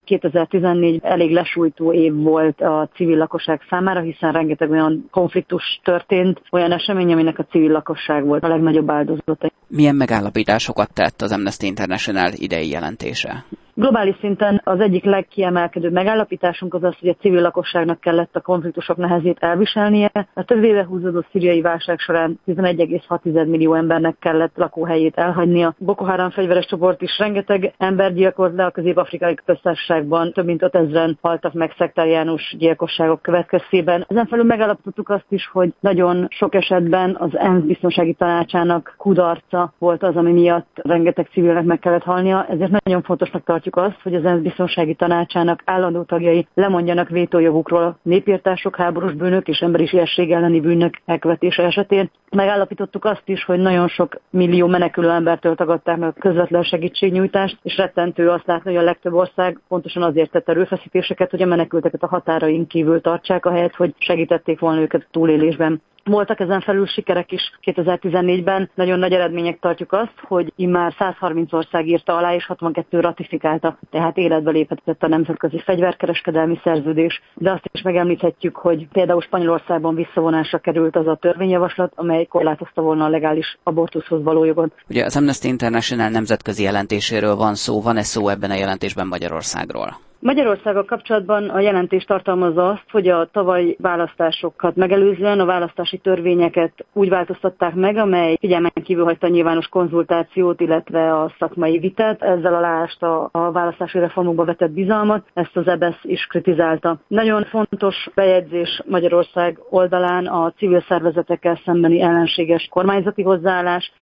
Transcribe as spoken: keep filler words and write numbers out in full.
kétezer-tizennégy elég lesújtó év volt a civil lakosság számára, hiszen rengeteg olyan konfliktus történt, olyan esemény, aminek a civil lakosság volt a legnagyobb áldozata. Milyen megállapításokat tett az Amnesty International idei jelentése? Globális szinten az egyik legkiemelkedőbb megállapításunk az az, hogy a civil lakosságnak kellett a konfliktusok nehezét elviselnie. A több éve húzódó szíriai válság során tizenegy egész hat millió embernek kellett lakóhelyét elhagynia. Boko Haram fegyveres csoport is rengeteg embert gyilkolt le, a Közép-Afrikai Köztársaságban több mint ötezren haltak meg szektáriánus gyilkosságok következtében. Ezen felül megállapítottuk azt is, hogy nagyon sok esetben az ENSZ biztonsági tanácsának kudarca volt az, ami miatt rengeteg civilnek meg kellett halnia, ezért nagyon fontosnak tartjuk azt, hogy az ENSZ biztonsági tanácsának állandó tagjai lemondjanak vétójogukról a népirtások, háborús bűnök és emberiesség elleni bűnök elkövetése esetén. Megállapítottuk azt is, hogy nagyon sok millió menekülő embertől tagadták meg a közvetlen segítségnyújtást, és rettentő azt látni, hogy a legtöbb ország pontosan azért tett erőfeszítéseket, hogy a menekülteket a határain kívül tartsák, ahelyett, hogy segítették volna őket a túlélésben. Voltak ezen felül sikerek is kétezer-tizennégyben. Nagyon nagy eredmények tartjuk azt, hogy immár száz harminc ország írta alá, és hatvankettő ratifikálta, tehát életbe léphetett a nemzetközi fegyverkereskedelmi szerződés. De azt is megemlíthetjük, hogy például Spanyolországban visszavonásra került az a törvényjavaslat, amely korlátozta volna a legális abortuszhoz való jogot. Ugye az Amnesty International nemzetközi jelentéséről van szó, van-e szó ebben a jelentésben Magyarországról? Magyarországgal kapcsolatban a jelentés tartalmazza azt, hogy a tavalyi választásokat megelőzően a választási törvényeket úgy változtatták meg, amely figyelmen kívül hagyta a nyilvános konzultációt, illetve a szakmai vitát. Ezzel aláásta a választási reformokba vetett bizalmat, ezt az é bé e es is kritizálta. Nagyon fontos bejegyzés Magyarország oldalán a civil szervezetekkel szembeni ellenséges kormányzati hozzáállás.